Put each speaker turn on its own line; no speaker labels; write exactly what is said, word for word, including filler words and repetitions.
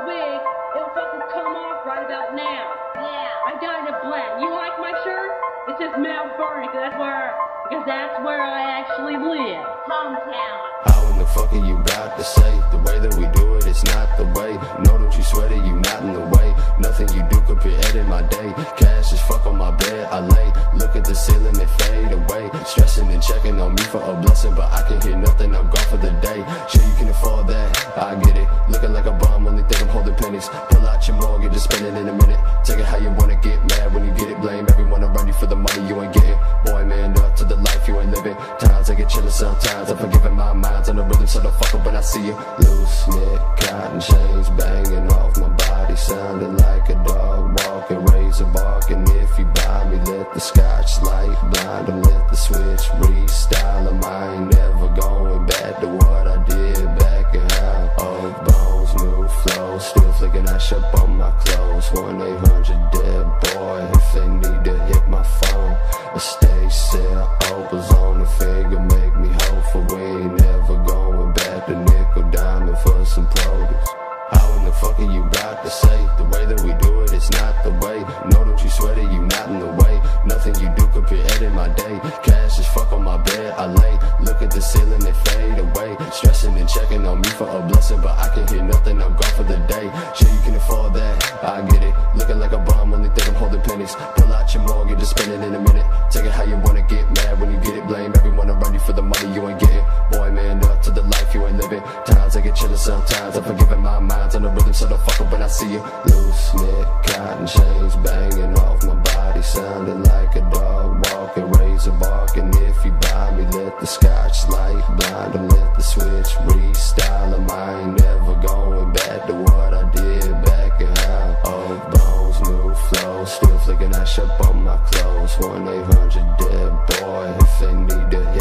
the wig, it'll fucking come off right about now.
Yeah.
I dyed it black. You like my shirt? It says Mount Vernon, because that's where, because that's where I actually live.
Hometown.
How in the fuck are you about to say? The way that we do it, it's not the way. No, don't you sweat it, you not in the way. Nothing you do could be in my day. Cash is fuck on my bed, I lay. Look at the ceiling, it fade away. Stressing and checking on me for a blessing, but I can hear nothing, I'm gone for the day. Sure you can afford that, I get it. Looking like a bum, only think I'm holding pennies. Pull out your mortgage, just spend it in a minute. Take it how you wanna, get mad when you get it. Blame everyone around you for the money you ain't getting. Boy, man, up to the life you ain't living. Times I get chillin' sometimes, I'm forgiving my mind's on the rhythm, so don't fuck up when I see you. Loose knit, cotton chains banging off my body, sounding like a dog walking, razor barking. If you buy me, let the scotch light blind them, let the switch restyle them. I ain't never going back to what I did back in high. Old bones, new flow, still flicking ash up on my clothes. one eight hundred dead boy if they need to hit my phone. A stage sale, opals on the finger, make me hopeful. We ain't never going back to nickel diamond for some produce. How in the fuck are you about to say? The way that we do it, it's not the way. No, don't you sweat it, you not in the way. Nothing you do could be in my day. Cash is fuck on my bed, I lay. Look at the ceiling, it fade away. Stressing and checking on me for a blessing, but I can hear nothing, I'm gone for the day. Sure you can afford that, I get it. Looking like a bum, only think I'm holding pennies. Pull out your mortgage, just spend it in a minute. Take it how you wanna, get mad when you get it. Blame everyone around you for the money you ain't getting. Boy, man, up to the life you ain't living. Times I get chillin' sometimes, I'm forgiving my mind's on the rhythm, so don't fuck up when I see you. Loose knit, cotton chains banging off my body, sounding like a dog walking, razor barking. If you buy me, let the scotch light blind them, let the switch restyle them. I ain't never going back to what I did back in high. Old bones, new flow, still flicking ash up on my clothes. one eight hundred dead boy if they need to hit